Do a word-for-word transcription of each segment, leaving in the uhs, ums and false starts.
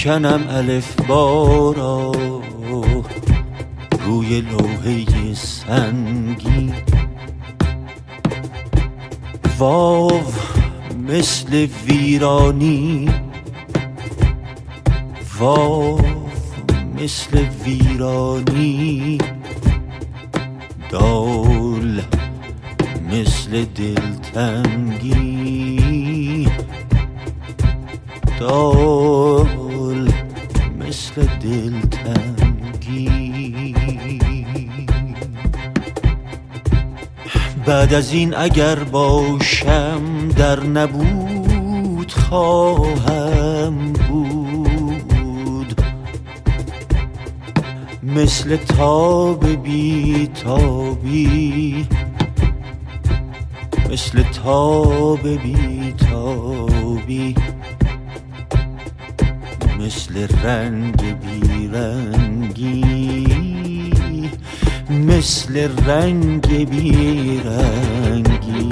میکنم الف بارا روی لوحه سنگی. واو مثل ویرانی، واو مثل ویرانی، دال مثل دلتنگی، دال مثل دلتنگی. بعد از این اگر باشم در نبود خواهم بود، مثل تاب بی تابی، مثل تاب بی تابی، مثل رنگ بی رنگی، مثل رنگ بی رنگی.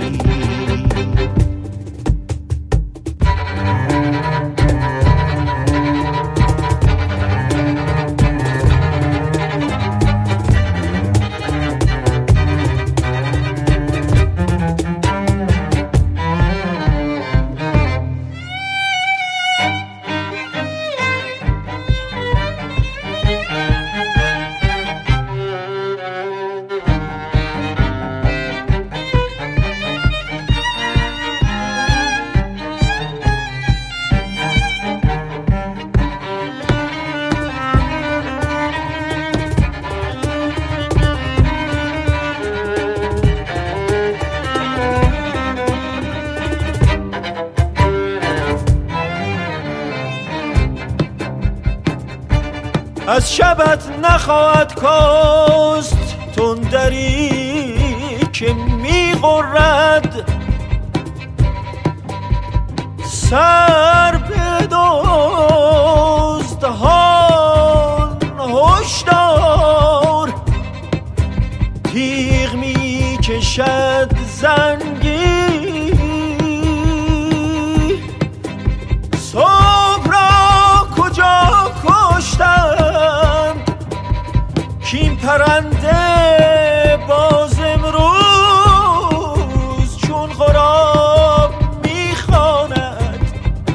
از شبت نخواهد کاست تندری که میغرد، سر بدزد هان هشدار، تیغ میکشد زنگی، صبح را کجا کشتند کین پرنده باز امروز چون غراب میخواند،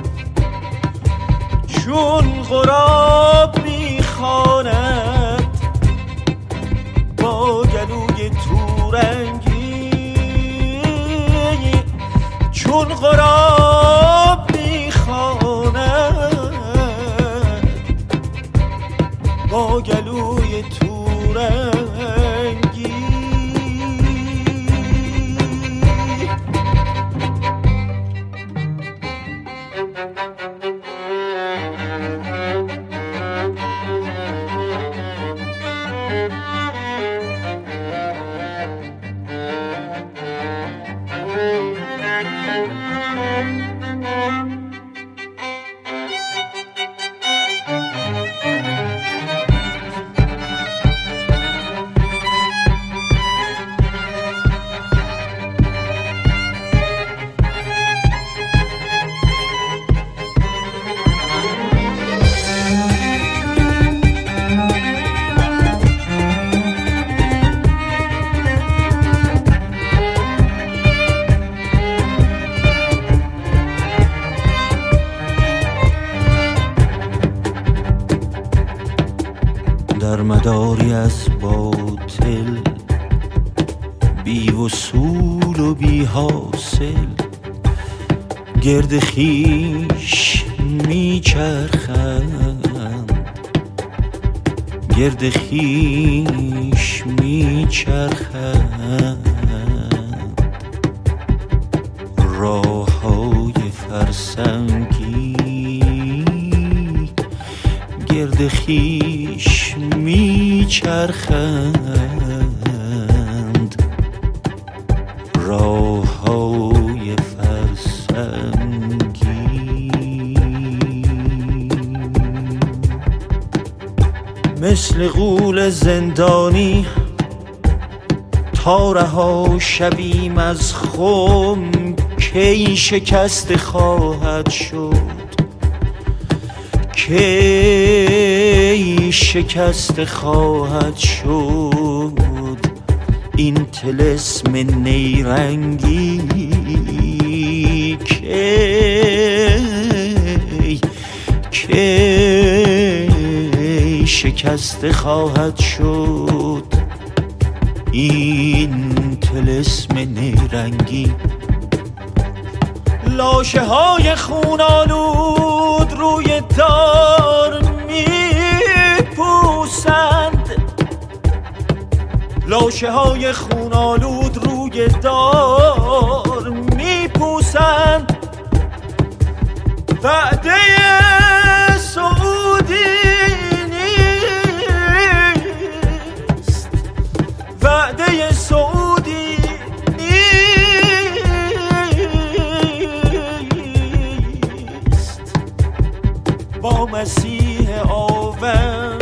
چون غراب میخواند، با گلوی تورنگی، چون غراب میخواند، با گلوی تورنگی. در مداری از باطل، بی وصول و بی حاصل، گرد خویش میچرخند، گرد خویش میچرخند. راههای فرسنگی گرد خویش میچرخند، راههای فرسنگی. مثل غول زندانی تا رها شویم از خم، کی شکست خواهد شد، کی شکست خواهد شد این طلسم نیرنگی، کی کی شکست خواهد شد این طلسم نیرنگی. لاشه های خونالود روی دار میپوسند، لاشه های خونالود روی دار میپوسند. وعده سعودی نیست، وعده سعودی نیست. با مسیح آوند